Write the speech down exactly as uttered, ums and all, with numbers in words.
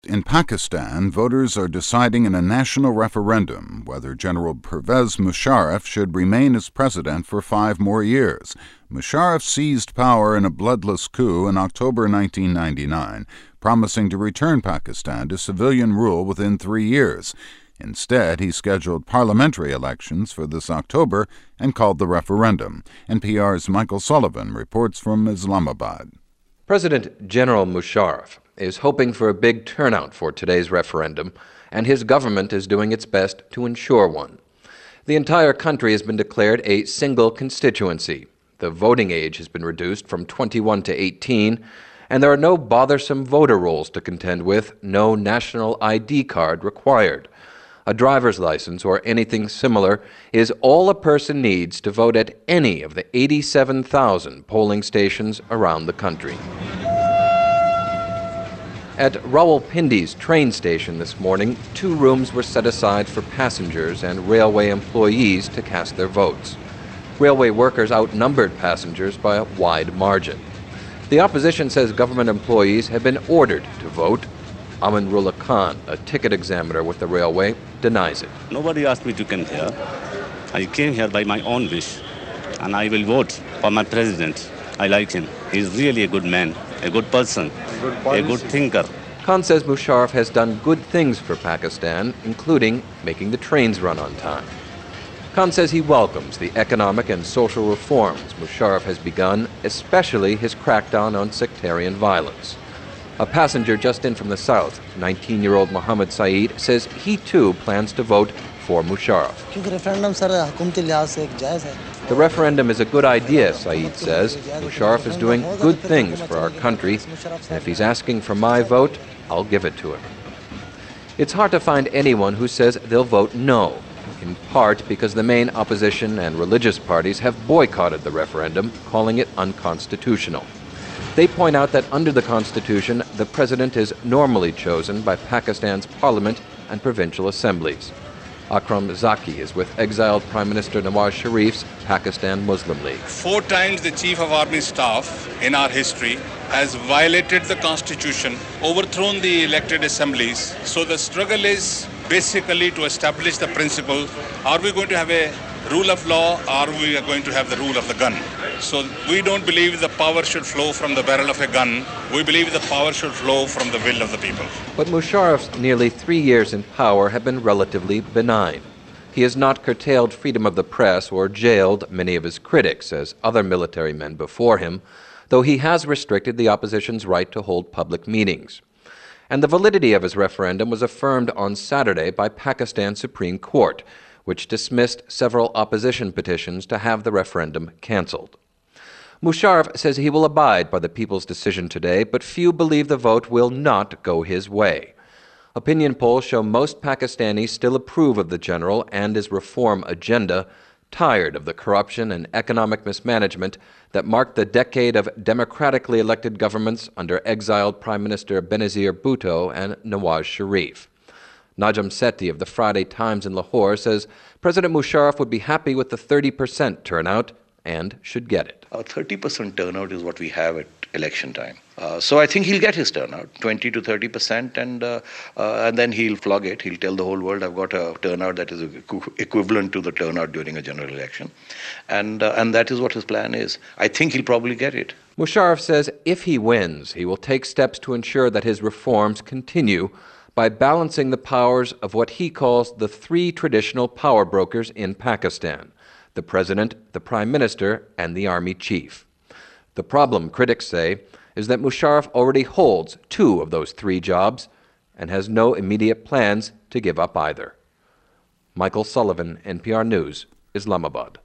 In Pakistan, voters are deciding in a national referendum whether General Pervez Musharraf should remain as president for five more years. Musharraf seized power in a bloodless coup in October nineteen ninety-nine, promising to return Pakistan to civilian rule within three years. Instead, he scheduled parliamentary elections for this October and called the referendum. N P R's Michael Sullivan reports from Islamabad. President General Musharraf is hoping for a big turnout for today's referendum, and his government is doing its best to ensure one. The entire country has been declared a single constituency. The voting age has been reduced from twenty-one to eighteen, and there are no bothersome voter rolls to contend with, no national I D card required. A driver's license or anything similar is all a person needs to vote at any of the eighty-seven thousand polling stations around the country. At Rawalpindi's train station this morning, two rooms were set aside for passengers and railway employees to cast their votes. Railway workers outnumbered passengers by a wide margin. The opposition says government employees have been ordered to vote. Aminullah Khan, a ticket examiner with the railway, denies it. Nobody asked me to come here. I came here by my own wish, and I will vote for my president. I like him. He's really a good man, a good person, a good thinker. Khan says Musharraf has done good things for Pakistan, including making the trains run on time. Khan says he welcomes the economic and social reforms Musharraf has begun, especially his crackdown on sectarian violence. A passenger just in from the south, nineteen-year-old Mohammed Saeed, says he too plans to vote for Musharraf. The referendum is a good idea, Saeed says. Musharraf is doing good things for our country, and if he's asking for my vote, I'll give it to him. It's hard to find anyone who says they'll vote no, in part because the main opposition and religious parties have boycotted the referendum, calling it unconstitutional. They point out that under the Constitution, the president is normally chosen by Pakistan's parliament and provincial assemblies. Akram Zaki is with exiled Prime Minister Nawaz Sharif's Pakistan Muslim League. Four times the Chief of Army Staff in our history has violated the Constitution, overthrown the elected assemblies. So the struggle is basically to establish the principle, are we going to have a rule of law, or are we going to have the rule of the gun? So we don't believe the power should flow from the barrel of a gun. We believe the power should flow from the will of the people. But Musharraf's nearly three years in power have been relatively benign. He has not curtailed freedom of the press or jailed many of his critics, as other military men before him, though he has restricted the opposition's right to hold public meetings. And the validity of his referendum was affirmed on Saturday by Pakistan's Supreme Court, which dismissed several opposition petitions to have the referendum canceled. Musharraf says he will abide by the people's decision today, but few believe the vote will not go his way. Opinion polls show most Pakistanis still approve of the general and his reform agenda, tired of the corruption and economic mismanagement that marked the decade of democratically elected governments under exiled Prime Minister Benazir Bhutto and Nawaz Sharif. Najam Sethi of the Friday Times in Lahore says President Musharraf would be happy with the thirty percent turnout and should get it. Uh, thirty percent turnout is what we have at election time. Uh, so I think he'll get his turnout, twenty to thirty percent, and uh, uh, and then he'll flog it. He'll tell the whole world, I've got a turnout that is equ- equivalent to the turnout during a general election. And, uh, and that is what his plan is. I think he'll probably get it. Musharraf says if he wins, he will take steps to ensure that his reforms continue by balancing the powers of what he calls the three traditional power brokers in Pakistan: the president, the prime minister, and the army chief. The problem, critics say, is that Musharraf already holds two of those three jobs and has no immediate plans to give up either. Michael Sullivan, N P R News, Islamabad.